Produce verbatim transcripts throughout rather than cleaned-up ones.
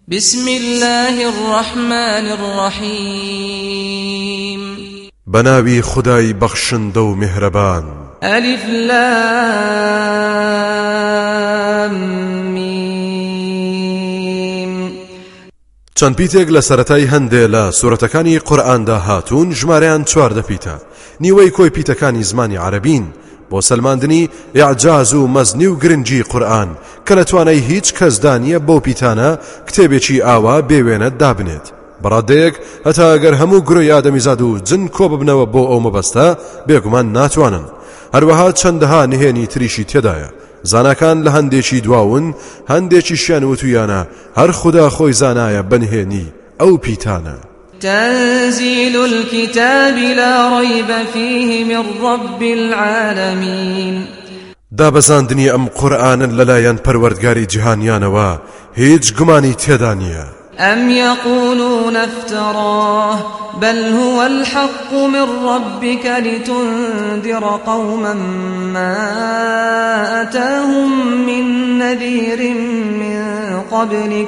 بسم الله الرحمن الرحيم بناوي خداي بخشندو مهربان ألف لام ميم چەند پیتێک لە سەرەتای هەندێ لە سوورەتەکانی قورئاندا هاتوون ژمارەیان چواردە پیتە نیوەی کۆی پیتەکانی زمانی عەرەبین بۆ سەلماندنی ئیعجاز و مەزنی و گرنگی قورئان کە لە توانای هیچ کەسدا نییە بۆ پیتانە کتێبێکی ئاوا بێوێنە دابنێت بەڕادەیەک هەتا ئەگەر هەموو گرۆی ئادەمیزاد و جن کۆ ببنەوە بۆ ئەو مەبەستە بێگومان ناتوانن هەروەها چەندەها نهێنی تریشی تێدایە زاناکان لە هەندێکی دواون هەندێکیشیان وتویانە هەر خوددا خۆی زانایە بەنهێنی ئەو پیتانە تنزيل الكتاب لا ريب فيه من رب العالمين دابەزاندنی ئەم قورئانن لەلایەن پەروەردگاری جیهانیانەوە هیچ گومانی تێدا نییە أم يقولون افتراه بل هو الحق من ربك لتنذر قوما ما أتاهم من نذير من قبلك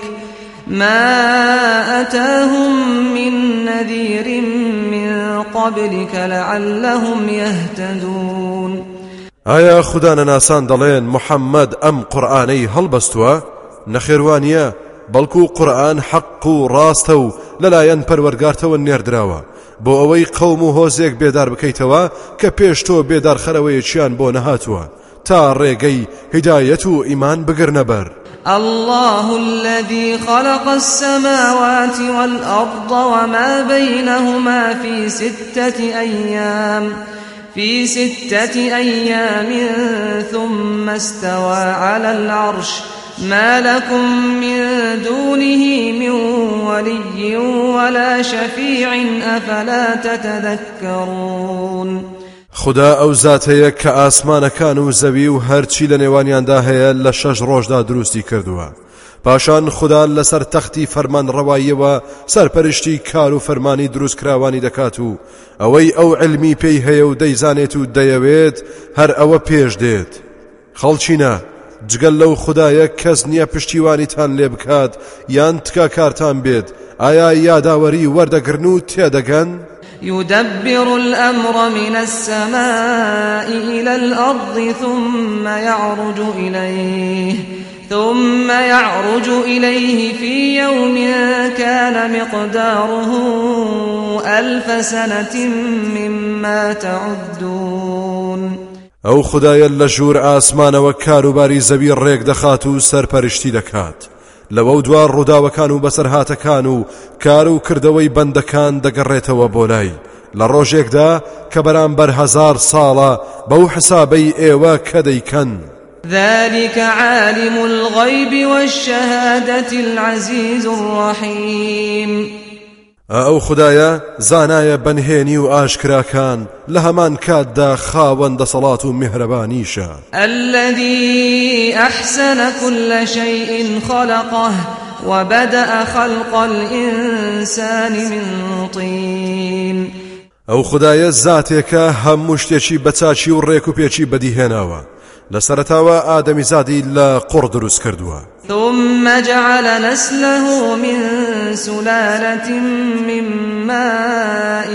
ما أتاهم من نذير من قبلك لعلهم يهتدون آیا خدا ناسان دەڵێن محەممەد ئەم قورئانەی هەڵبەستووە نەخێوانیە بەڵکو قورئان حەق و ڕاستە و لەلایەن پەروەردگارتەوە نێردراوە بۆ ئەوەی قەوم و هۆزێک بێدار بکەیتەوە کە پێش تۆ بێدارخەرەوەیەکیان بۆ نەهاتووە تا ڕێگەی هیدایەت و ئیمان بگرنە بەر الله الذي خلق السماوات والأرض وما بينهما في ستة أيام في ستة أيام ثم استوى على العرش ما لكم من دونه من ولي ولا شفيع أفلا تتذكرون خدا ئەو زاتەیە کە ئاسمانەکان و زەوی و هەرچی لە نێوانیاندا هەیە لە شەش ڕۆژدا دروستی کردووە پاشان خدا لەسەر تەختی فەرمان ڕەواییەوە سەرپەرشتی کار و فەرمانی دروستکراوانی دەکات و ئەوەی ئەو علمی پێی هەیە و دەیزانێت و دەیەوێت هەر ئەوە پێش دێت خەڵچینە جگەل لەو خدایە کەس نییە پشتیوانیتان لێ بکات یان تکا کارتان بێت ئایا یاداوەری وەردەگرن و تێدەگەن يدبر الأمر من السماء إلى الأرض ثم يعرج إليه ثم يعرج إليه في يوم كان مقداره ألف سنة مما تعدون ئەو خدایە لە ژوور ئاسمانەوە کاروباری زەوی ڕێک دەخات و سەرپەرشتی دەکات لەوە دوار ڕووداوەکان و بەسەرهاتەکان و کار و کردەوەی بەندەکان دەگەڕێتەوە بۆ لای لە ڕۆژێکدا کە بەرامبەر هەزار ساڵە بەو حسابەی ئێوە کە دەیکەن ذلك عالم الغيب والشهادة العزيز الرحيم ئەو خدایە زانایە بەنهێنی و ئاشکراکان لە هەمان کاتدا خاوەندە سەڵات و میهرەبانیشە الذي أحسن كل شيء خلقه وبدأ خلق الإنسان من طين ئەو خدایە زاتێکە هەموو شتێکی بەچاچی و ڕێک و پێچی بەدیهێناوە لە سەرەتاوە ئادەمیزادی لە قوڕ دروست کردووە ثم جعل نسله من سلالة من ماء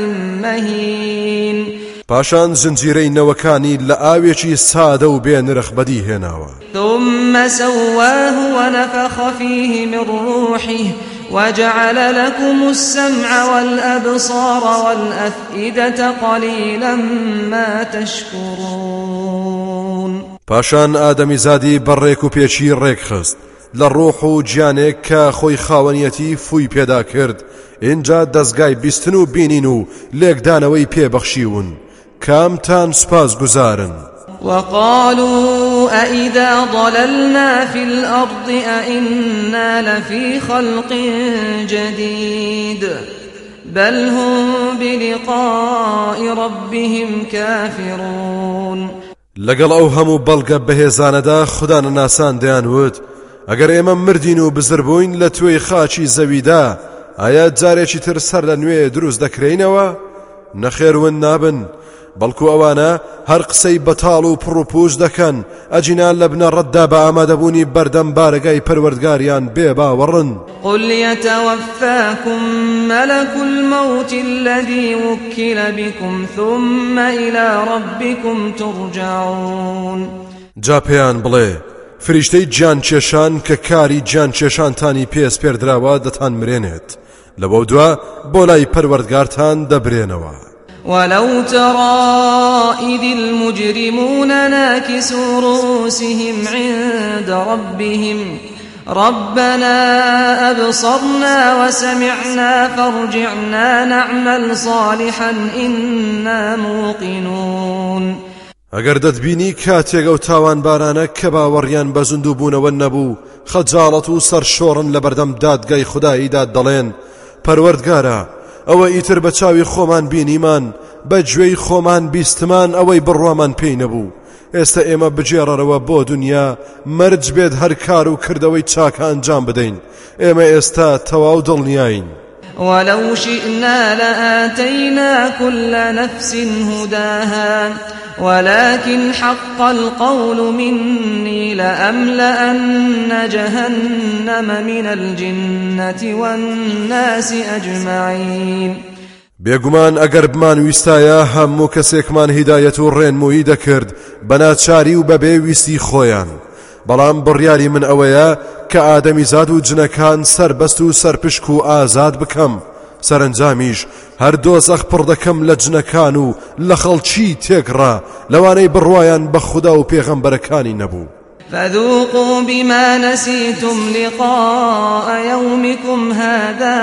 مهين پاشان زنجیرەی نەوەکانی لە ئاوێکی سادە و بێنرخ بەدیهێناوە ثم سواه ونفخ فيه من روحه وجعل لكم السمع والأبصار والأفئدة قليلا ما تشكرون پاشان ئادەمیزادی بەڕێک و پێچی ڕێک خست لە ڕۆح و گیانێک کە خۆی خاوەنیەتی فوی پێدا کرد اینجا دەستگای بیستن و بینین و لێکدانەوەی پێبەخشیون کامتان سپاس گوزارن وقالوا أئذا ضللنا في الأرض أئنا لفي خلق جديد بل هم بلقاء ربهم كافرون لەگەڵ ئەو هەموو بەڵگە بەهێزانەدا خوددا نەناسان دەیانوت ئەگەر ئێمە مردین و بزربووین لە توێی خاچی زەویدا ئایا جارێکی تر سەر لە نوێ دروست دەکرێنەوە نەخێرون نابن بەڵکو ئەوانە هەر قسەی بەتاڵ و پڕ و پوش دەکەن ئەجینان لە بنە ڕەتدا بە ئامادەبوونی بەردەم بارگای پەروەردگاریان بێ باوەڕن. قل يتوفاكم ملك الموت الذي وكل بكم ثم إلى ربكم ترجعون. جا پێیان بڵێ فریشتەی گیان کێشان کە کاری گیان کێشانتانی پێس پێردراوە دەتان مرێنێت لەبەو دووە بۆ لای پەروەردگارتان دەبرێنەوە. ولو ترى إذ المجرمون ناكسوا رؤوسهم عند ربهم ربنا أبصرنا وسمعنا فارجعنا نعمل صالحا إنا موقنون. ئەگەر دەتبینی کاتێک ئەو تاوان بارانە کە باوەڕیان بە زوندوو بوونەوە نەبوو خەجاڵەت و سەرشۆڕن لە بەردەم دادگای خوداییدا دەڵێن پەروەردگارە ئەوە ئیتر بە چاوی خۆمان بینیمان بە گوێی خۆمان بیستمان ئەوەی بڕوامان پێی نەبوو ئێستا ئێمە بجێڕەرەوە بۆ دنیا مەرج بێت هەر کار و کردەوەی چاکە ئەنجام بدەین ئێمە ئێستا تەواو دڵنیاین. ولو شئنا لآتينا كل نفس هداها ولكن حق القول مني لأملأن جهنم من الجنة والناس أجمعين. بێگومان ئەگەر بمان ویستایە هەموو کەسێکمان هیدایەت و ڕێنمویی دەکرد بەناچاری و بەبێ ویستی خۆیان بەڵام بڕیاری من ئەوەیە کە ئادەمیزاد و جنەکان سەربەست و سەرپشک و ئازاد بکەم سەرنجامیش هەر دۆزەخ پڕ دەکەم لە جنەکان و لە خەڵکی تێکڕا لەوانەی بڕوایان بە خودا و پێغەمبەرەکانی نەبوو. فذوقوا بما نسيتم لقاء يومكم هذا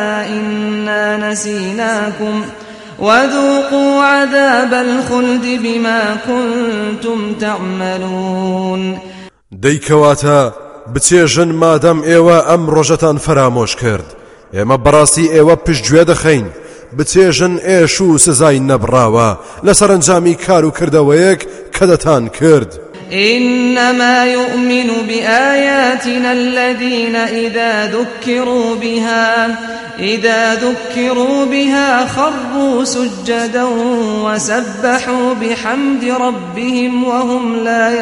إنا نسيناكم وذوقوا عذاب الخلد بما كنتم تعملون. دەیکەواتە بچێژن مادەم ئێوە ئەم ڕۆژەتان فرامۆش کرد ئێمە بەڕاستی ئێوە پشتگوێ دەخەین بچێژن ئێش و سزای نەبڕاوە لە سەرنجامی کار و کردەوەیەک کە دەتان کرد. إنما يؤمن بآياتنا الذين إذا ذكروا بها إذا ذكروا بها خروا سجدا وسبحوا بحمد ربهم وهم لا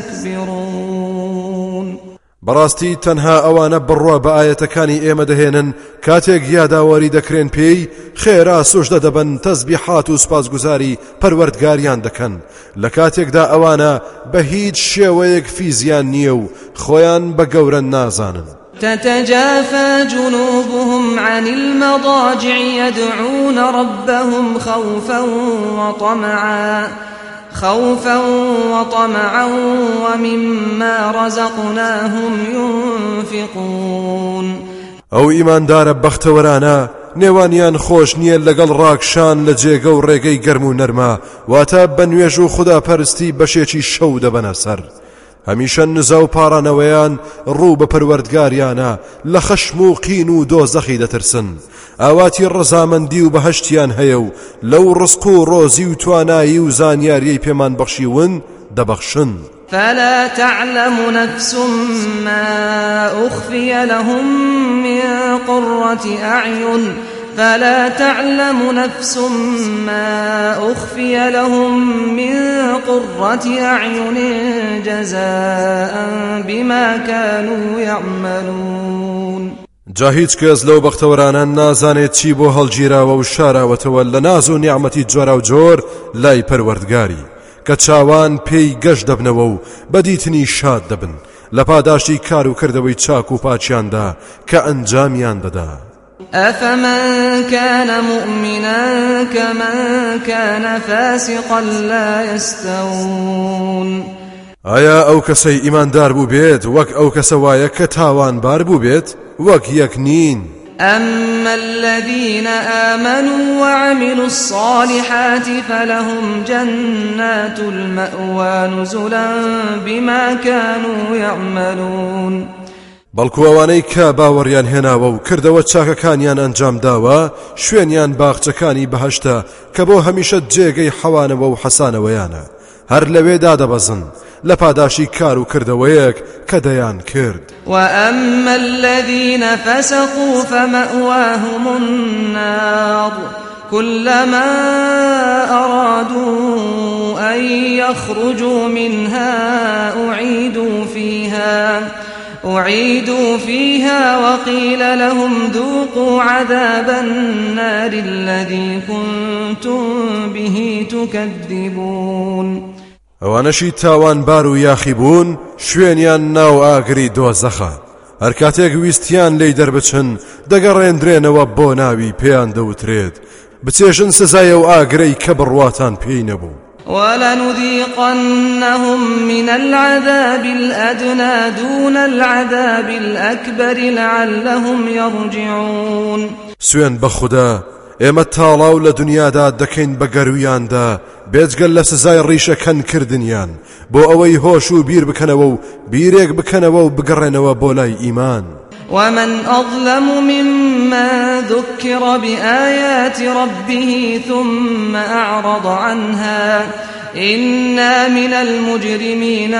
يستكبرون. بەڕاستی تەنها ئەوانە بڕوا بە ئاەتەکانی ئێمە دەهێنن کاتێک یاداوەری دەکرێن پێی خێرا سوژدە دەبن تەسبیحات و سپاسگوزاری پەروەردگاریان دەکەن لە کاتێکدا ئەوانە بە هیچ شێوەیەک فیزیان نییە و خۆیان بە گەورە نازانن. تتجافى جنوبهم عن المضاجع يدعون ربهم خوفا وطمعا خوفا وطمعا ومما رزقناهم ينفقون. ئەو ئیماندارە بەختەوەرانە نێوانیان خۆش نییە لەگەڵ ڕاکشان لە جێگە و ڕێگەی گەرم و نەرمە واتە بە نوێژ و خوداپەرستی بەشێکی شەو دەبەنە سەر هەمیشە نزا و پارانەوەیان ڕوو بە پەروەردگاریانە لە خەشم و قین و دۆزەخی دەترسن ئاواتی ڕەزامەندی و بەهەشتیان هەیە و لەو ڕزق و ڕۆزی و توانایی و زانیاریەی پێمان بەخشیون دەبەخشن. فلا تعلم نفس ما أخفي لهم من قرة أعين فلا تعلم نفس ما أخفي لهم من قرة أعين جزاء بما كانوا يعملون. جا هیچ کەس لەو بەختەوەرانە نازانێت چی بۆ هەڵگیراوە و شاراوەتەوە لە ناز و نیعمەتی جۆرا و جۆر لای پەروەردگاری کە چاوان پێی گەشت دەبنەوە و بەدیتنی شاد دەبن لە پاداشتی کار و کردەوەی چاک و پاچیاندا کە ئەنجامیان دەدا. أفمن كان مؤمنا كمن كان فاسقا لا يستوون. ئایا ئەو کەسەی ئیماندار بوو بێت وەک ئەو کەسە وایە کە تاوانبار بوو بێت وەک یەک نین. أما الذين آمنوا وعملوا الصالحات فلهم جنات المأوى نزلا بما كانوا يعملون. بەڵکو ئەوانەی کە باوەڕیان هێناوە و کردەوە چاکەکانیان ئەنجام داوە شوێنیان باخچەکانی بەهەشتە کە بۆ هەمیشە جێگەی حەوانەوە و حەسانەوەیانە هەر لەوێدا دەبەزن لە پاداشی کار و کردەوەیەک کە دەیان کرد. وأما الذين فسقوا فمأواهم النار كلما أرادوا أن يخرجوا منها أعيدوا فيها أعيدوا فيها وقيل لهم ذوقوا عذاب النار الذي كنتم به تكذبون. ئەوانەشی تاوان بار و یاخی بوون شوێنیان ناو ئاگری دۆزەخە، هەر کاتێک ویستیان لێی دەربچن دەگەڕێندرێنەوە بۆ ناوی پێیان دەوترێت بچێژن سزای ئەو ئاگرەی کە بڕواتان پێی نەبوو. ولنذيقنهم من العذاب الأدنى دون العذاب الأكبر لعلهم يرجعون. سوێن بە خوددا ئێمە تاڵاو لە دنیادا دەکەین بە گەرویاندا بێجگەل لە سزای ڕیشەکەن کردنیان بۆ ئەوەی هۆش و بیر بکەنەوە و بیرێک بکەنەوە و بگەڕێنەوە بۆ لای ئیمان. ومن أظلم ممن ذكر بآيات ربه ثم أعرض عنها إنا من المجرمين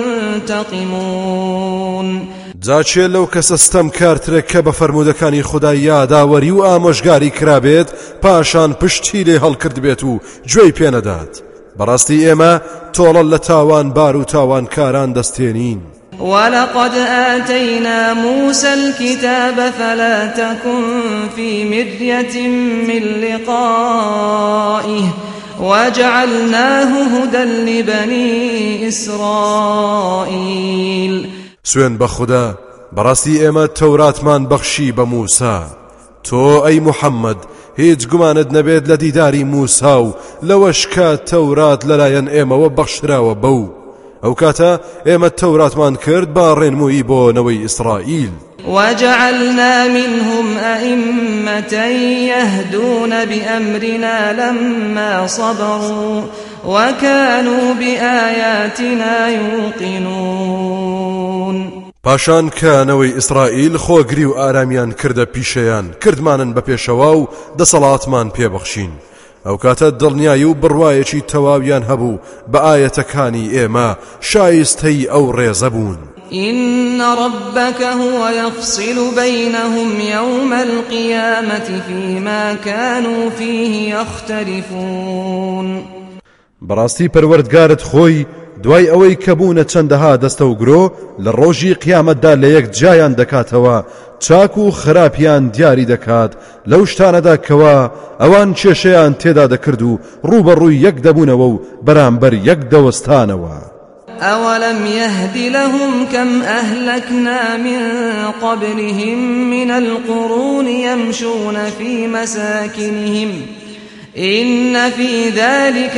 منتقمون. جاچێ لەو کەسە ستەم کارترێک کە بە فەرموودەکانی خودای یاداوەری و ئامۆژگاری کرابێت پاشان پشتی لێ هەڵکرد بێت و گوێی پێنەدات. بەڕاستی ئێمە تۆڵە لە تاوان بار و تاوان کاران دەستێنین. ولقد آتينا موسى الكتاب فلا تكن في مرية من لقائه وجعلناه هدى لبني إسرائيل. سوێن بە خوددا بەڕاستی ئێمە تەوراتمان بەخشی بە موسا. تۆ ئەی محەممەد هیچ گومانت نەبێت لە دیداری موسا و لەوەش کە تەورات لەلایەن ئێمەوە بەخشراوە بەو ئەو کاتە ئێمە تەوراتمان کرد با ڕێنمووی بۆ نەوەی ئیسرائیل. وجعلنا منهم أئمة يهدون بأمرنا لما صبروا وكانوا بآياتنا يوقنون. پاشان کەنەوەی ئیسرائیل خۆگری و ئارامیان کردە پیشەیان کردمانن بە پێشەوە و دەسەڵاتمان پێبەخشین. ئەو کاتە دڵنیایی و بڕوایەکی تەواویان هەبوو بە ئاەتەکانی ئێمە شایستەی ئەو ڕێزە بوون. إن ربك هو يفصل بينهم يوم القيامة فيما كانوا فيه يختلفون. بەڕاستی پەروەردگارت خۆی دوای ئەوەی کە بوونە چەندەها دەستە و گرۆ لە ڕۆژی قیامەتدا لە یەک جایان دەکاتەوە چاک و خراپیان دیاری دەکات لەو شتانەدا کەوا ئەوان کێشەیان تێدا دەکرد و ڕوبەڕووی یەک دەبوونەوە و بەرامبەر یەک دەوەستانەوە. أولم يهد لهم كم أهلكنا من قبلهم من القرون يمشون في مساكنهم إن في ذلك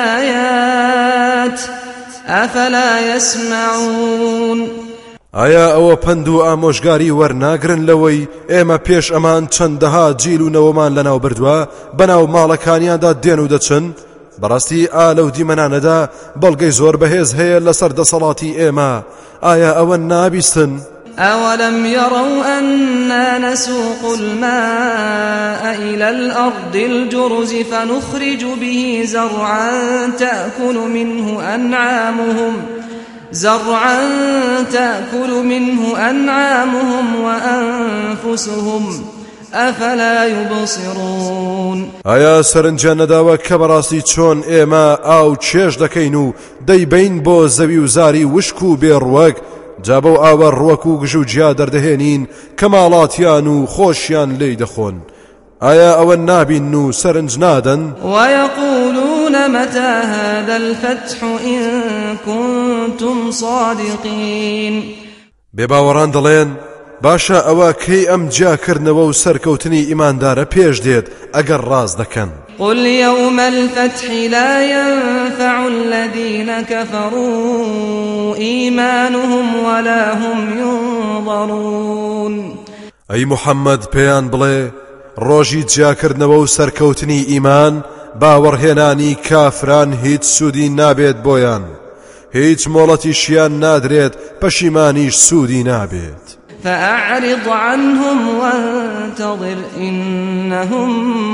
لآيات أفلا يسمعون. ئایا ئەوە پند و ئامۆژگاری وەرناگرن لەوەی ئێمە پێش ئەمان چەندەها جیل و نەوەمان لەناو بردووە بەناو ماڵەکانیاندا دێن و دەچن؟ بەڕاستی ئا لەو دیمەنانەدا بەڵگەی زۆر بەهێز هەیە لەسەر دەسەڵاتی ئێمە. ئایا ئەوە نابیستن؟ أولم يروا أنا نسوق الماء إلى الأرض الجرز فنخرج به زرعا تأكل منه أنعامهم زرعا تأكل منه أنعامهم وأنفسهم أفلا يبصرون. ئایا سەرنجیان نەداوە کە بەڕاستی چۆن ئێمە ئاو چێش دەکەین و دەیبین بۆ زەوی و زاری وشک و بێڕوەک جا بەو ئاوە ڕوەک و گژ و جیا دەردەهێنین کە ماڵاتیان و خۆشیان لێی دەخۆن؟ ئایا ئەوە نابین و سەرنج نادەن؟ ويقولون متى هذا الفتح إن كنتم صادقين. بێباوەڕان دەڵێن باشە ئەوە کەی ئەم جیاکردنەوە و سەرکەوتنی ئیماندارە پێش دێت ئەگەر ڕاز دەکەن. قل يوم الفتح لا ينفع الذين كفروا إيمانهم ولا هم ينظرون. ئەی محەممەد پێیان بڵێ ڕۆژی جیاکردنەوە و سەرکەوتنی ئیمان باوەڕهێنانی کافران هیچ سوودی نابێت بۆیان، هیچ مۆڵەتیشیان نادرێت پەشیمانیش سوودی نابێت. فأعرض عنهم وانتظر إنهم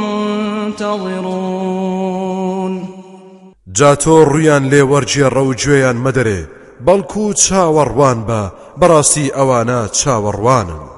منتظرون. جاتۆ ڕویان لێ وەرجێڕە و گوێیان مەدەرێ بەڵکو چاوەڕوان بە بەڕاستی ئەوانە چاوەڕوانن.